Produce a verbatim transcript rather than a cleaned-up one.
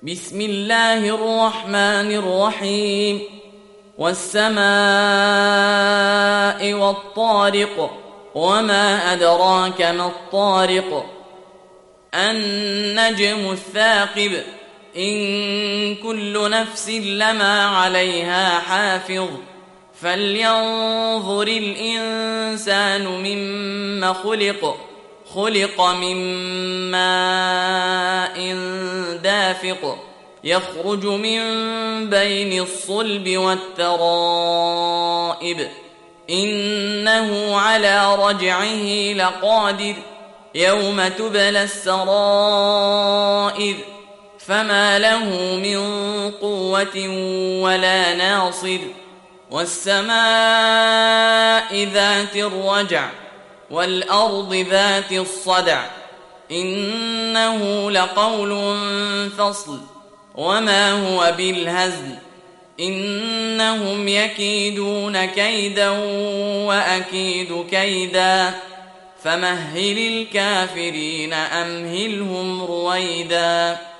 بسم الله الرحمن الرحيم والسماء والطارق وما أدراك ما الطارق النجم الثاقب إن كل نفس لما عليها حافظ فلينظر الإنسان مما خلق خلق من ماء دافق يخرج من بين الصلب والترائب إنه على رجعه لقادر يوم تبلى السرائر فما له من قوة ولا ناصر والسماء ذات الرجع والأرض ذات الصدع إنه لقول فصل وما هو بالهزل إنهم يكيدون كيدا وأكيد كيدا فمهل الكافرين أمهلهم رويدا.